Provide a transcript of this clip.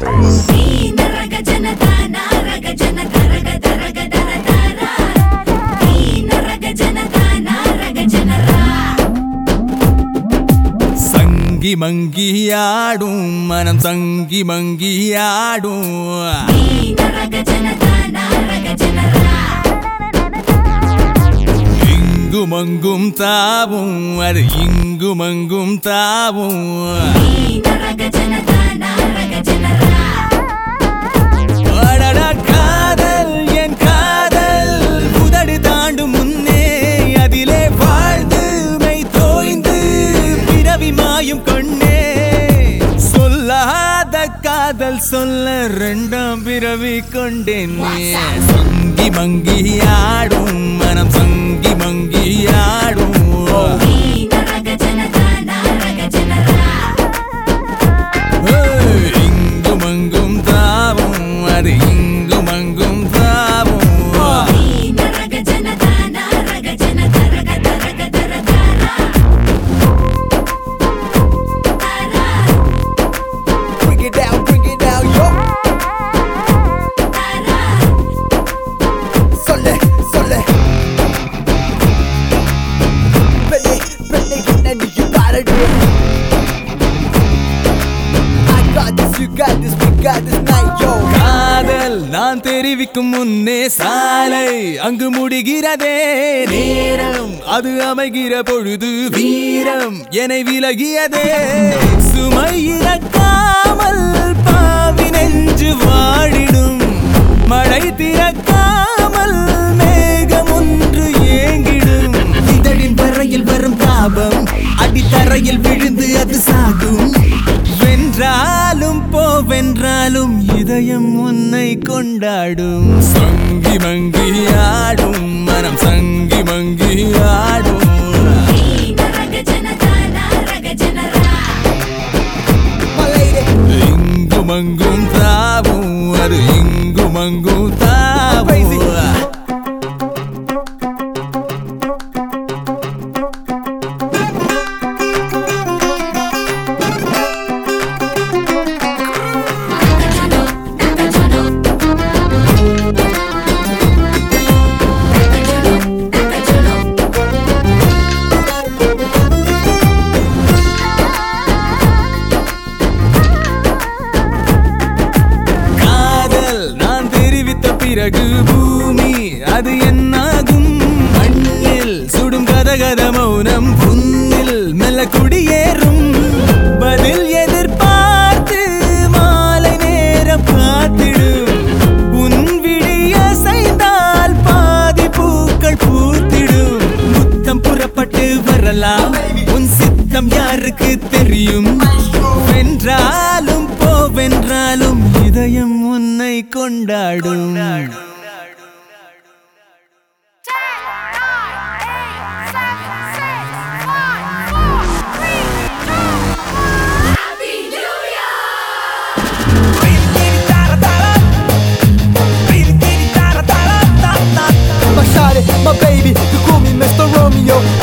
సంగి మంగియాడుం మనం సంగి మంగియాడుం ఇంగుమంగుం తాவும் அது இங்குமங்கும் தாவும் காதல் என் காதல் உதடு தாண்டும் முன்னே அதிலே வாழ்ந்து மெய் தோய்ந்து பிறவி மாயும் கண்ணே சொல்லாத காதல் சொல்ல ரெண்டாம் பிறவி கொண்டேன் சங்கி மங்கியாடும் மனம் சங்கி மங்கியாடும் இங்குமங்கும் தாவும் அது இங்குமங்கும் தாவும் Bring it down, yo. Sole, sole. Penny, you gotta do it. I got this, you got this, we got this night, yo. காதல் நான் தெரிவிக்கும் முன்னே சாலை அங்கு முடிகிறதே நேரம் அது அமைகிற பொழுது வீரம் என்னை விலகியதே சுமை இறக்காமல் பாவி நெஞ்சு வாழிடும் மழை திறக்காமல் மேகம் ஒன்று ஏங்கிடும் இதழின் வரையில் வரும் தாபம் அடித்தரையில் விழுந்து அது சாகும் வென்றாலும் போவென்றாலும் இதயம் உன்னை கொண்டாடும் சங்கி மங்கியாடும் மனம் சங்கி மங்கியாடும் இங்குமங்கும் தாவும் அது இங்குமங்கும் தாவும் பிறகு பூமி அது என்னாகும் மண்ணில் சுடும் கதகத மௌனம் புண்ணில் மெல்ல குடியேறும் பதில் எதிர்பார்த்து மாலை நேரம் காத்திடும் உன் விழிய செய்தால் பாதி பூக்கள் பூத்திடும் முத்தம் புறப்பட்டு வரலாம் உன் சித்தம் யாருக்கு தெரியும் வென்றாலும் போவென்றாலும் இதயம் உன்னை கொண்டாடும் My shawty, my baby, you call me Mr. Romeo.